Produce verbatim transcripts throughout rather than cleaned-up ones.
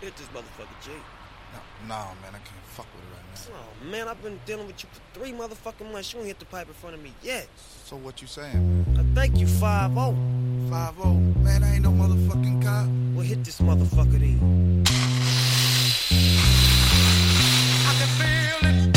Hit this motherfucker, G. No, nah, man, I can't fuck with it right now. Oh, man, I've been dealing with you for three motherfucking months. You ain't hit the pipe in front of me yet. So what you saying, man? I thank you, five oh. five oh? Man, I ain't no motherfucking cop. Well, hit this motherfucker then. I can feel it.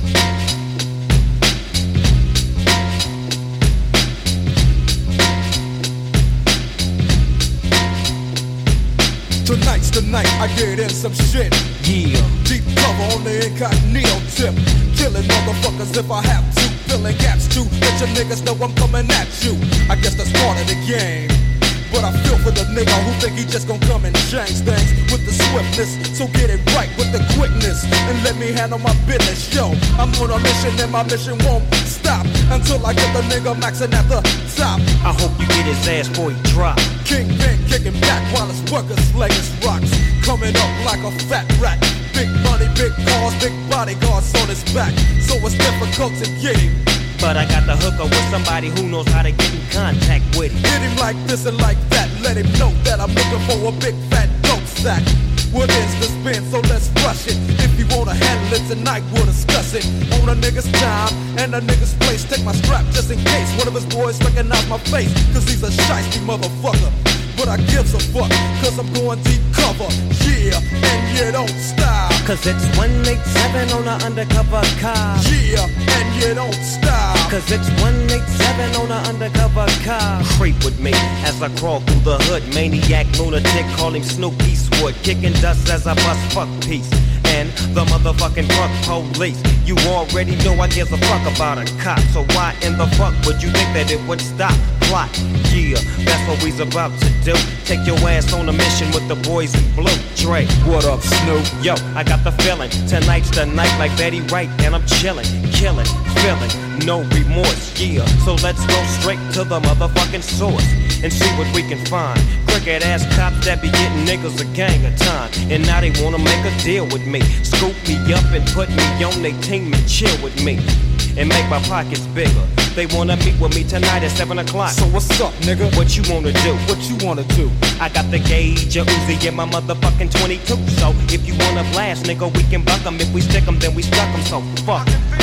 Tonight's the night I get in some shit. Yeah. Deep cover on the incognito tip. Killing motherfuckers if I have to. Filling gaps too. Let your niggas know I'm coming at you. I guess that's part of the game. But I feel for the nigga who think he just gon' come and change things with the swiftness. So get it right with the quickness and let me handle my business. Yo, I'm on a mission and my mission won't stop until I get the nigga maxing at the top. I hope you get his ass before he drop. Kingpin kicking back while his workers slay his rocks. Coming up like a fat rat. Big money, big cars, big bodyguards on his back. So it's difficult to get him. But I got the hooker with somebody who knows how to get in contact with him. Hit him like this and like that. Let him know that I'm looking for a big fat dope sack. What is the spin? So let's rush it. If you wanna handle it tonight, we'll discuss it. On a nigga's time and a nigga's place. Take my strap just in case one of his boys recognize my face. Cause he's a shiesty motherfucker. But I gives a fuck, cause I'm going deep cover. Yeah, and you don't stop. Cause it's one eighty-seven on an undercover car. Yeah, and you don't stop. Cause it's one eighty-seven on an undercover car. Creep with me as I crawl through the hood. Maniac, lunatic, call him Snoop Eastwood. Kicking dust as I bust fuck peace. And the motherfucking fuck police. You already know I give a fuck about a cop. So why in the fuck would you think that it would stop? Plot, yeah, that's what we's about to do. Take your ass on a mission with the boys in blue. Dre, what up, Snoop? Yo, I got the feeling. Tonight's the night like Betty Wright, and I'm chillin', killin', feeling no remorse, yeah. So let's go straight to the motherfucking source and see what we can find. Crooked ass cops that be getting niggas a gang of time, and now they wanna make a deal with me. Scoop me up and put me on their team and chill with me and make my pockets bigger. They wanna meet with me tonight at seven o'clock. So what's up, nigga? What you wanna do? What you wanna do? I got the gauge, a Uzi, and my motherfucking twenty-two. So if you wanna blast, nigga, we can buck 'em. If we stick 'em, then we stuck 'em. So fuck.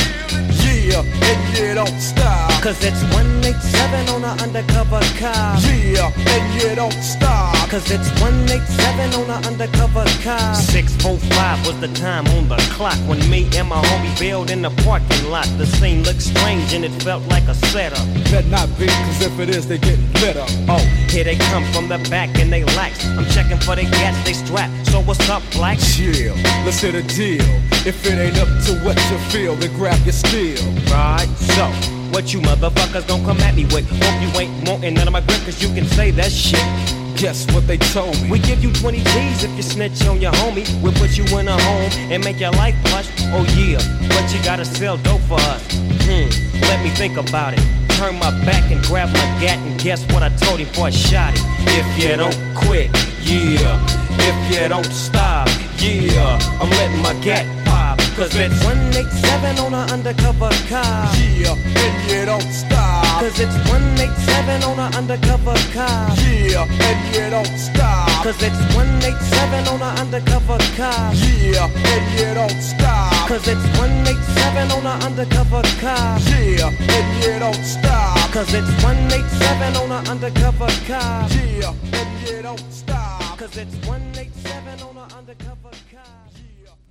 Yeah, and you don't stop. Cause it's one eighty-seven on an undercover car. Yeah, and you don't stop. Cause it's one eighty-seven on an undercover car. six forty-five was the time on the clock when me and my homie bailed in the parking lot. The scene looked strange and it felt like a setup. Better not be, cause if it is, they get lit up. Oh, here they come from the back and they lax. I'm checking for they gats, they strap. So what's up, black? Chill, let's hit a deal. If it ain't up to what you feel, then grab your steel. Right, so what you motherfuckers gon' come at me with? Hope you ain't wantin' none of my grip, cause you can say that shit. Guess what they told me? We give you twenty G's if you snitch on your homie. We'll put you in a home and make your life plush. Oh yeah, but you gotta sell dope for us. Hmm, let me think about it. Turn my back and grab my gat, and guess what I told him before I shot it? If you don't quit, yeah. If you don't stop, yeah. I'm letting my gat pop. Cause it's one eighty-seven on an undercover car. Yeah, and you don't stop. Cause it's one eighty-seven on an undercover car. Yeah, and you don't stop. Cause it's one eighty-seven on an undercover car. Yeah, and you don't stop. Cause it's one eighty-seven on an undercover car. Yeah, and you don't stop. Cause it's one eighty-seven on an undercover car. Yeah, and you don't stop. Cause it's one eighty-seven on an undercover car. Yeah.